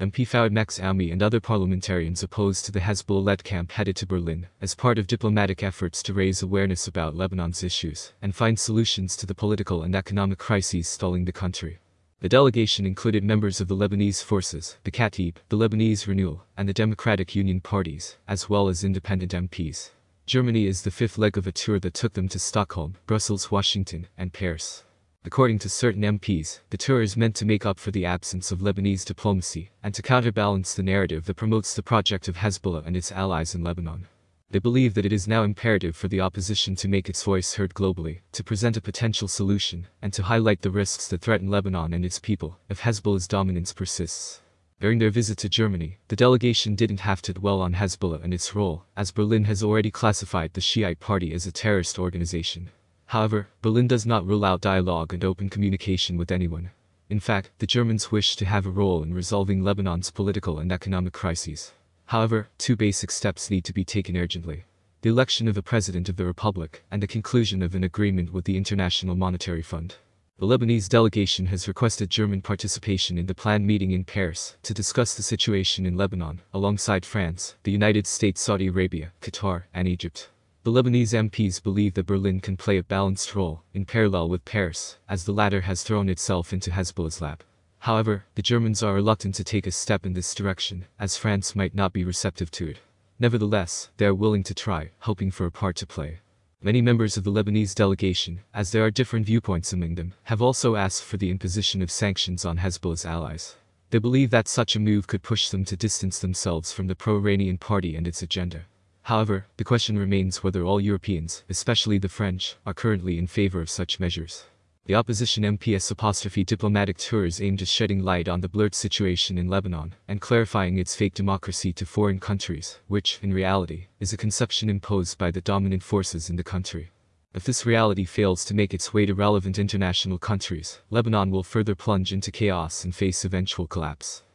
MP Fouad Max Almi and other parliamentarians opposed to the Hezbollah-led camp headed to Berlin as part of diplomatic efforts to raise awareness about Lebanon's issues and find solutions to the political and economic crises stalling the country. The delegation included members of the Lebanese Forces, the Kataib, the Lebanese Renewal, and the Democratic Union parties, as well as independent MPs. Germany is the fifth leg of a tour that took them to Stockholm, Brussels, Washington, and Paris. According to certain MPs, the tour is meant to make up for the absence of Lebanese diplomacy and to counterbalance the narrative that promotes the project of Hezbollah and its allies in Lebanon. They believe that it is now imperative for the opposition to make its voice heard globally, to present a potential solution, and to highlight the risks that threaten Lebanon and its people if Hezbollah's dominance persists. During their visit to Germany, the delegation didn't have to dwell on Hezbollah and its role, as Berlin has already classified the Shiite party as a terrorist organization. However, Berlin does not rule out dialogue and open communication with anyone. In fact, the Germans wish to have a role in resolving Lebanon's political and economic crises. However, two basic steps need to be taken urgently: the election of a president of the republic and the conclusion of an agreement with the International Monetary Fund. The Lebanese delegation has requested German participation in the planned meeting in Paris to discuss the situation in Lebanon, alongside France, the United States, Saudi Arabia, Qatar, and Egypt. The Lebanese MPs believe that Berlin can play a balanced role, in parallel with Paris, as the latter has thrown itself into Hezbollah's lap. However, the Germans are reluctant to take a step in this direction, as France might not be receptive to it. Nevertheless, they are willing to try, hoping for a part to play. Many members of the Lebanese delegation, as there are different viewpoints among them, have also asked for the imposition of sanctions on Hezbollah's allies. They believe that such a move could push them to distance themselves from the pro-Iranian party and its agenda. However, the question remains whether all Europeans, especially the French, are currently in favor of such measures. The opposition MPs' diplomatic tour is aimed at shedding light on the blurred situation in Lebanon and clarifying its fake democracy to foreign countries, which, in reality, is a conception imposed by the dominant forces in the country. If this reality fails to make its way to relevant international countries, Lebanon will further plunge into chaos and face eventual collapse.